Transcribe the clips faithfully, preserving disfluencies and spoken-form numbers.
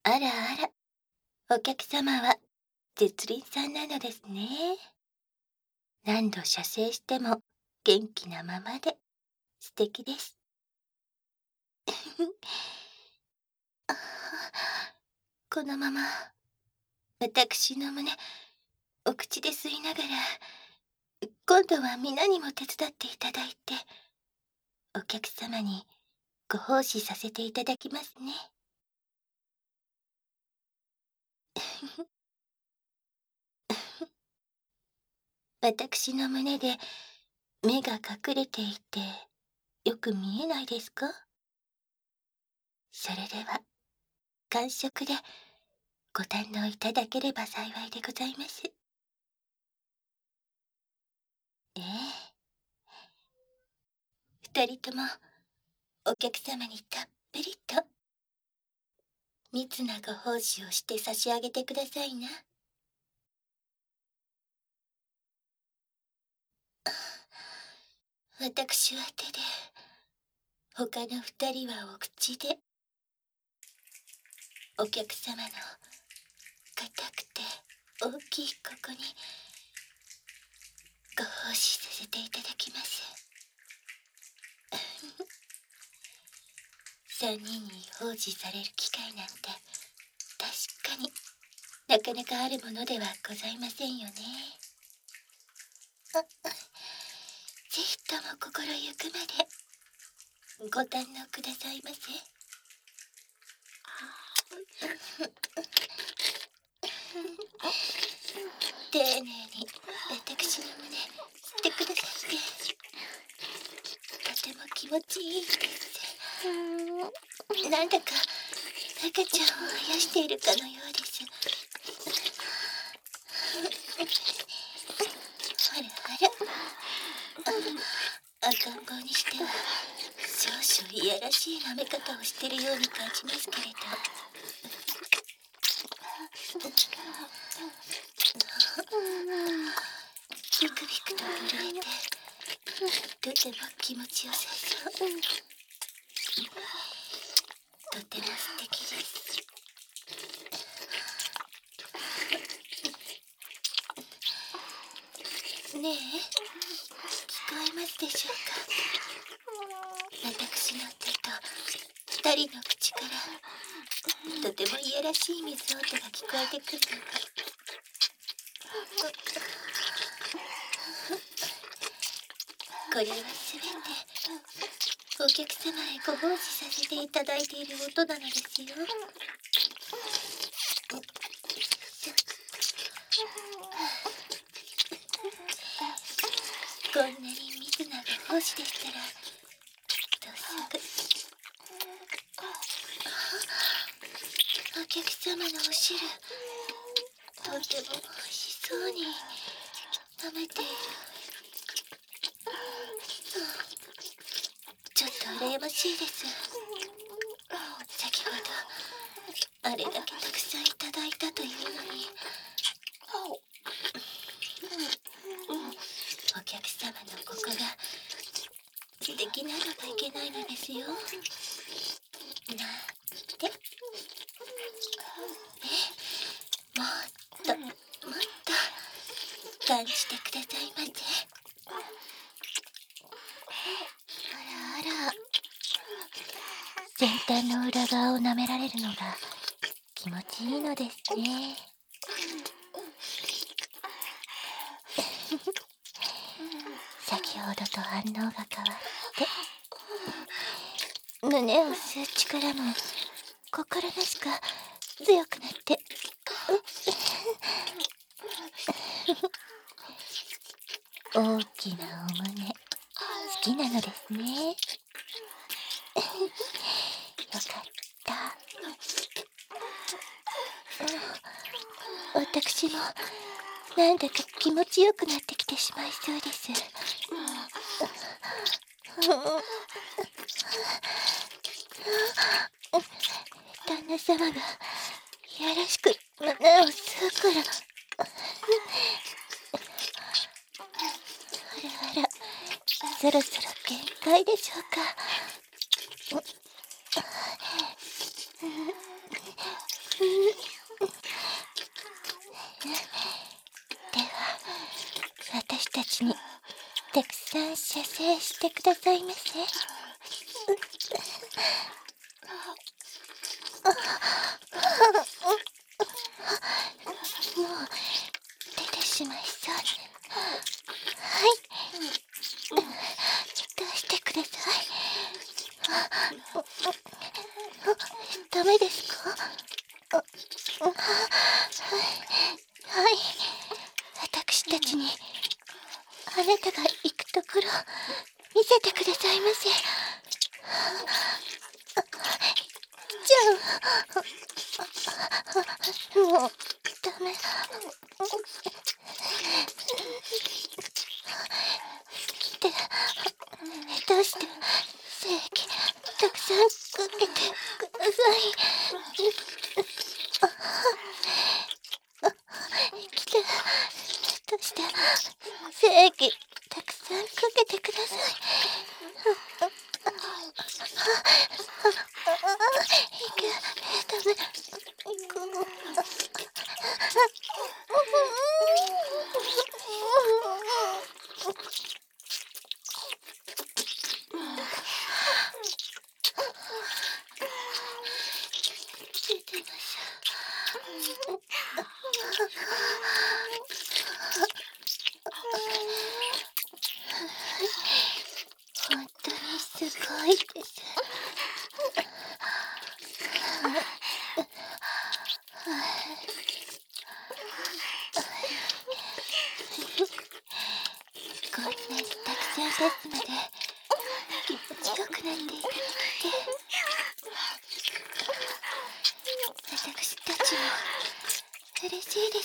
あらあら、お客様は絶倫さんなのですね。何度射精しても元気なままで素敵です。あこのまま私の胸お口で吸いながら、今度は皆にも手伝っていただいて、お客様にご奉仕させていただきますね。私の胸で目が隠れていてよく見えないですか？それでは完食でご堪能いただければ幸いでございます。ええ、二人ともお客様にたっぷりと密なご奉仕をして差し上げてくださいな。私は手で、他の二人はお口で、お客様の硬くて大きいここにご奉仕させていただきます。三人に奉仕される機会なんて確かになかなかあるものではございませんよね。ぜひとも心ゆくまでご堪能くださいませ。丁寧に私の胸吸ってくださってとても気持ちいいです。なんだか赤ちゃんをあやしているかのようです。あらあら、赤ん坊にしては少々いやらしい舐め方をしているように感じますけれど、ビクビクと震えてとても気持ちよさそう。とても素敵です。ねえ、聞こえますでしょうか？私の手と二人の口からとてもいやらしい水音が聞こえてくるのが。これはすべてお客様へご奉仕させていただいている音なのですよ。こんなに密なご奉仕でしたらどうすぐお客様のお汁とても美味しそうに舐めている。ちょっと羨ましいです。先ほどあれだけたくさんいただいたというのに、お客様のここが素敵なのがいけないのですよ。なんて。え、もっともっと感じてくださいませ。あらあら、先端の裏側を舐められるのが気持ちいいのですね。先ほどと反応が変わって胸を吸う力も心なしか強くなって大きなお胸好きなのですね。よかった。私もなんだか気持ちよくなってきてしまいそうです。旦那様がいやらしく胸を吸うから。あらあら、そろそろ限界でしょうか。 では私たちにたくさん射精してくださいませ。もう出てしまいそうね。はい、出してください。ダメですか？はい、私たちにあなたが行くところ見せてくださいませ。じゃあもうダメ。来て、どうして精液たくさんかけてください。来て、どうして精液たくさんかけてください。いく、ダメ。出てましょう。本当にすごいです。こんなにたくさん出すまで気持ちよくなっていただけて、私たちも嬉しいです。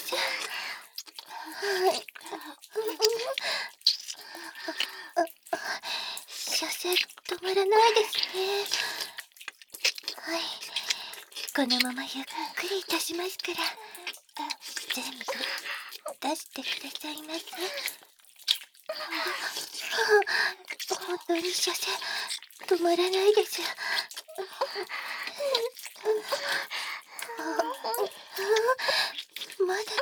射精止まらないですね。はい、このままゆっくりいたしますから、全部出してくださいませ。本当に射精止まらないです。まだ出て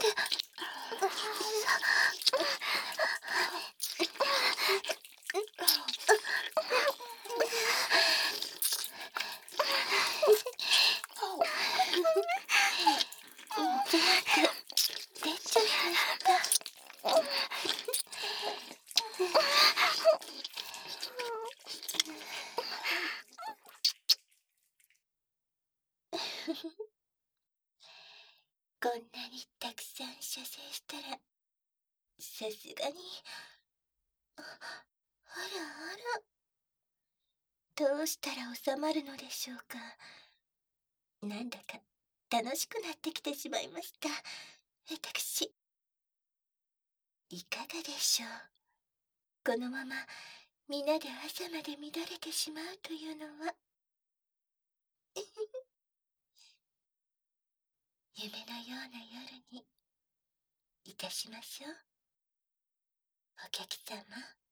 全部出ちゃいました。こんなにたくさん射精したらさすがに、あ、あらあら、どうしたら収まるのでしょうか。なんだか楽しくなってきてしまいました。私、いかがでしょう。このまま皆で朝まで乱れてしまうというのは夢のような夜にいたしましょう。お客様。